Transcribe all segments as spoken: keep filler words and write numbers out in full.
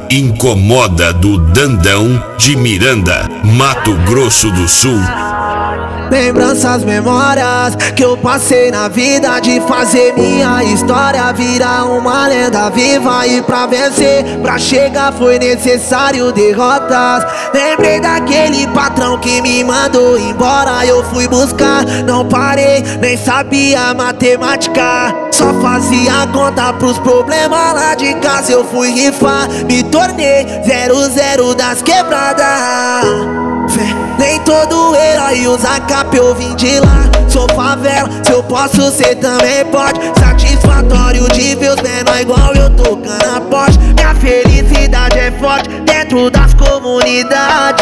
Incomoda do Dandão de Miranda, Mato Grosso do Sul. Lembranças, memórias que eu passei na vida, de fazer minha história virar uma lenda viva. E pra vencer, pra chegar foi necessário derrotas. Lembrei daquele patrão que me mandou embora, eu fui buscar, não parei, nem sabia matemática. Só fazia conta pros problemas lá de casa. Eu fui rifar, me tornei zero zero das quebradas. Nem todo herói usa capa, eu vim de lá. Sou favela, se eu posso ser também pode. Satisfatório de ver os menor igual eu tocando a poste. Minha felicidade é forte dentro das comunidades.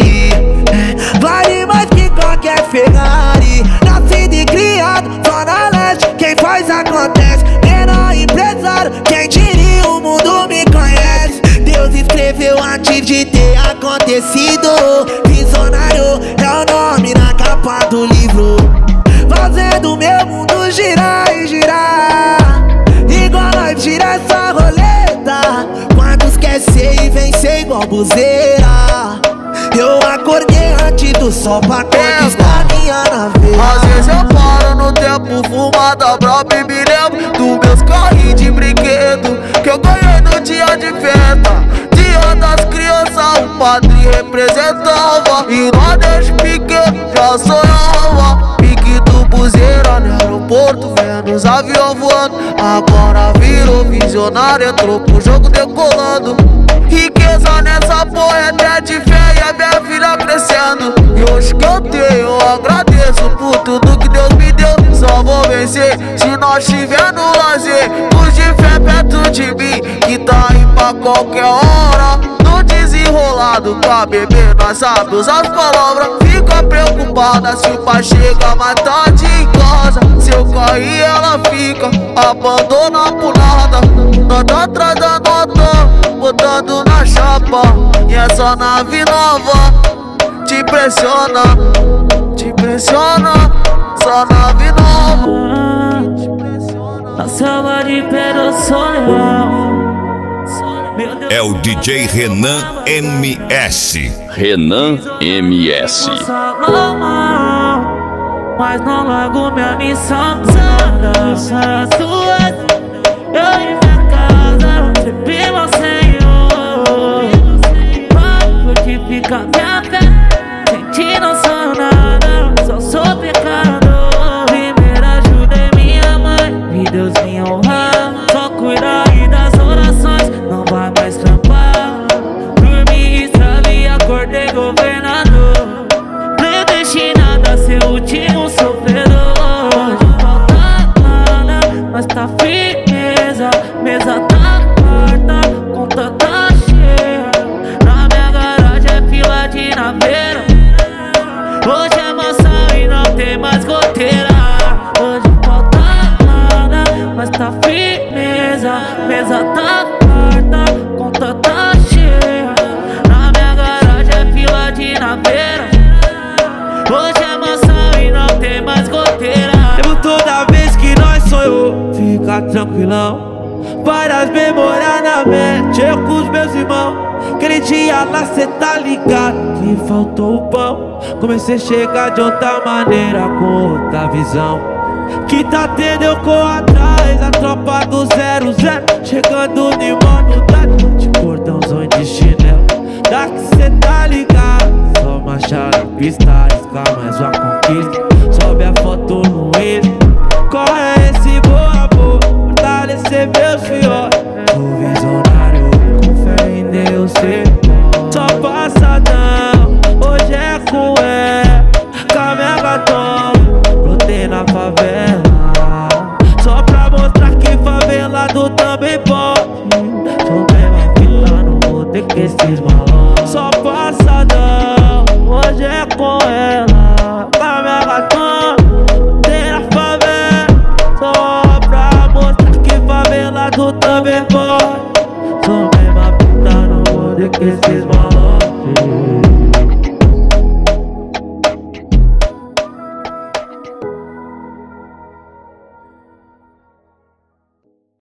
É, vale mais que qualquer Ferrari. Nascido e criado, Zona Leste, quem faz acontece. Menor empresário, quem diria o mundo me conhece. Deus escreveu antes de ter acontecido. Visionário é o nome na capa do livro, fazendo meu mundo girar e girar, igual nós gira essa roleta. Quantos quer ser e vencer igual buzeira? Eu acordei antes do sol pra conquistar minha nave. Às vezes eu paro no tempo, fumada braba, e me lembro dos meus carrinhos de brinquedo que eu ganhei no dia de festa. Dia das crianças, o padre representava, e nós desde pequeno já sonhava. Pique do buzeira no aeroporto, vendo os aviões voando. Agora virou visionário, entrou pro jogo decolando. Riqueza nessa porra é até de fé, e a minha filha crescendo. E hoje que eu tenho, eu agradeço por tudo que Deus me deu. Só vou vencer se nós tiver no lazer. Os de fé perto de mim, que tá aí pra qualquer hora. No desenrolado pra beber, nós sabe usar as palavras. Fica preocupada se o pai chega mais tarde em casa. Se eu cair ela fica, abandona por nada. Nós tá atrás da nota, botando na chapa. E essa nave nova te impressiona, te impressiona. Essa nave nova te impressiona. Na selva de pedra soleal. É o D J Renan M S. Renan M S. Mas não largo minha missão. Sara suas, eu em minha casa, sempre meu Senhor. Porque fica minha fé, sem ti não sou nada, só sou pecador. Primeiro ajudei minha mãe, e Deus me honrar. Só cuidar aí das orações, não vai mais trampar. Dormi, estralei, acordei governador, predestinado a ser o último sofredor. Não falta nada, mas tá firmeza. Mesa tá farta, conta tá cheia. Na minha garagem é fila de naveira. Hoje é maçã e não tem mais goteira. Hoje falta nada, mas tá firmeza. Mesa tá farta, conta tá cheia. Na minha garagem é fila de naveira. Hoje é maçã e não tem mais goteira. Lembro toda vez que nós sonhou, fica tranquilão. Várias memórias na mente, eu com os meus irmãos. Aquele dia lá cê tá ligado que faltou o pão. Comecei a chegar de outra maneira, com outra visão. Que tá tendo eu corro atrás, a tropa do zero zero. Chegando no imunidade, de cordãozão de chinelo. Daqui cê tá ligado, só marcha na pista, arriscar mais uma conquista. Sobe a foto no Insta, corre esse boa boa, fortalecer meus filhotes. O visionário, com fé em Deus ser bom. Só passadão, hoje é com ela, com a minha gatona. Brotei na favela, só pra mostrar que favelado também pode. Sou bem uma fila, não vou ter que esses malandros. Só passadão, hoje é com ela, com a minha gatona. Brotei na favela, só pra mostrar que favelado também pode. Sou bem uma fila, não vou ter que esses malandros.